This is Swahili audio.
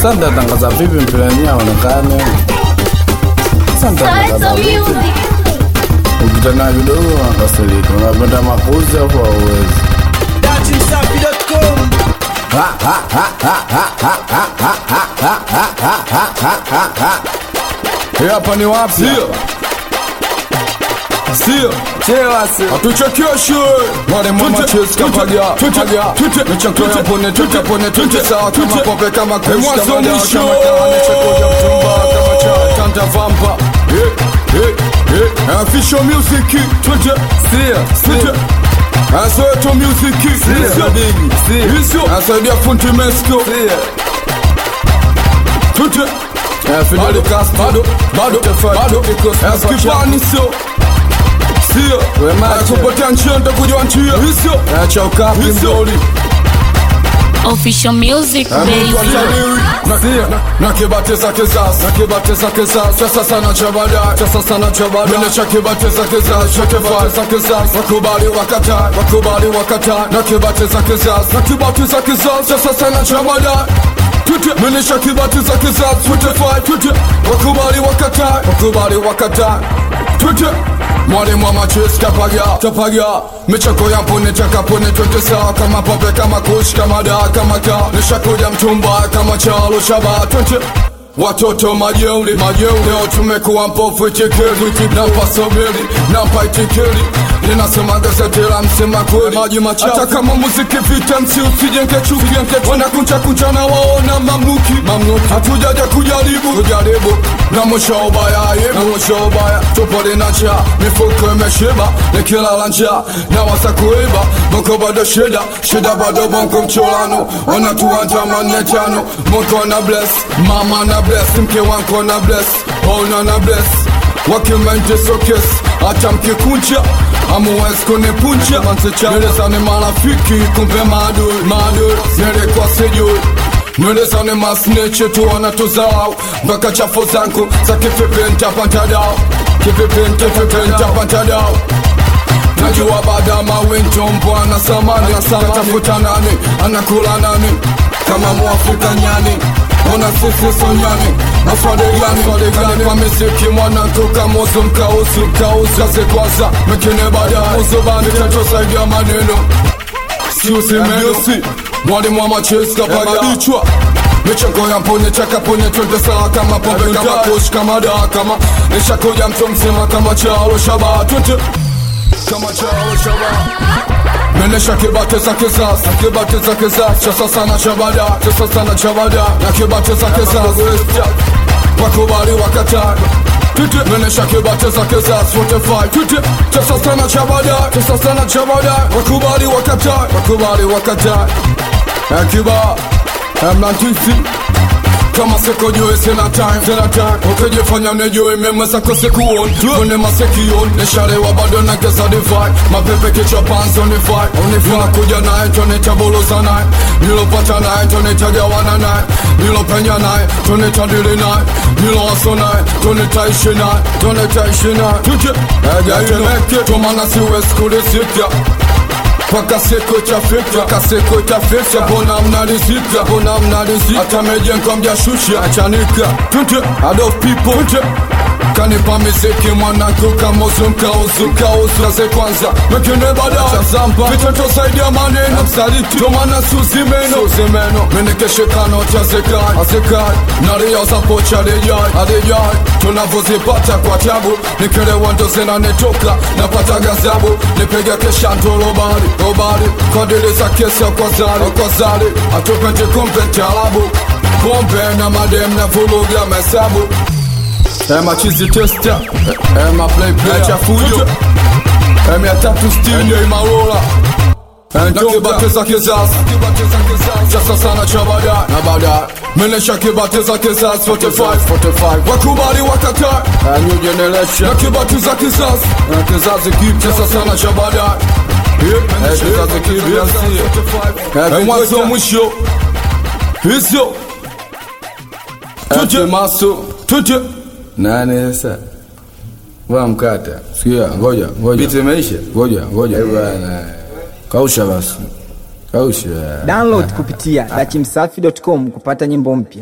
Sasa tangaza vipi mpilania onekane? Sasa vipi? Ukitana kidogo unakasirika. Unapenda makuzi au hauwezi? Datimsafi.com. Hapa ni wapi? Sio chewa si atuchekeshe wale mama cheska paga mechakaya pone sawa kama pope kama kushka mada kama kahane chakoja mtumba kama cha kanta vampa official music sio asoto music sio asaidia funti mesko Fidel Castro bado Eskipani sio kupotea nchia nitakuja nchia acha ukapi mdoli Official music baby. Nakibateza kisasi Chasa sana chabada Mene chakibateza kisasi Wakubali wakata Nakibateza kisasi Chasa sana chabada Mene chakibateza kisasi Wakubali wakata Mwale mama cheska tapaga Michako ya pone chaka pone twende sawa kama pope kama kush kama da kama ka Nishakuja mtumba kama chalo shaba twende Watoto majeuli Leo tumekuwa mpofu itikeli Nampa sobeli, nampa itikeli Ninasema gazeti la msema kweli Maji machafu hata kama muziki vita msi usijenge chuki Wanakuncha na waona mamnuki Hatujaja kujaribu Na mwisho ubaya Tupole na cha mifuko imeshiba Nikilala njaa na wasa kuiba Moko bado shida bado bonko mcholano Wanatuanja manetano Moko na bless, mama na bless Mke wanko na bless, ona na bless Wakimente sokes, hata mkikuncha Amuwezi kunipuncha Nilesane marafiki kumpe maadui Nile kwa sijui Nilesane masneche tu wanatuzao Mbaka chafo zangu za kipipi ntapantadao Najua bada mawinto mbwana samani Katafuta nani, anakula nani Kama muafrika nyani Ona sisi sonyani Maswade gani Kwa misiki mwanangu kamuzu mkauzu Kaze kwaza mekine bada Muzubani teto saidia maneno Siusi meno Mwali mwama cheska paga Ichwa Michako ya mpone chaka pone twende sawa kama pombe kama kush kama da kama Nishakuja mtu mzima kama chalo shaba twende Kama chalo shaba Menesha kibateza kisasi Chasa sana chabada Na kibateza kisasi Wakubali wakata Menesha kibateza kisasi Wote fight Chasa sana chabada Wakubali wakata Akiba Mlantisi Kama seko jue sena time Ukijifanya mnejue memesa kose kuon Kone masekion Nishalewa bado na kesa divide Mapepe kichwa panzo ni fight Ninakuja nae toneta boloza nae Nilopata nae toneta gawana nae Nilopenya nae toneta dili nae Niloaso nae toneta ishi nae Tuje Egatemeke Tomana siwezi kulisika Paka seko itafika Bona mnalizika Hata mejenko mjashusha Achanika Tunte Out of people Kanipa miziki mwanangu kamuzu mkauzu Kaze kwanza Mekine bada Chazampa Vitoto saidi ya maneno Msaliti Tomana suzi meno Menekeshe kano chazekai Naria za pocha adejai Tunavozipata kwa tabu Nikele wando zena netoka Napata gazabu Nipega kesha Robari Kodili za kesi ya kwa zali Atupente kumpente alabu Pompe na madem na vuluga mesabu Ema chizi testa Ema play chafujo Ema tatu stinyo imarola Nakibateza kisasi Chasa sana chabada Menesha kibateza kisasi 45 Wakubali wakata New generation Nakibateza kisasi Kizazi kip Chasa sana chabada Kizazi kip Mwanzo mwisho Hizo Tuje maso Tuje Nani sasa Wa mkata Sikia ngoja Biti meisha Ngoja Kausha basi Kausha Download kupitia datimsafi.com kupata nyimbo mpya.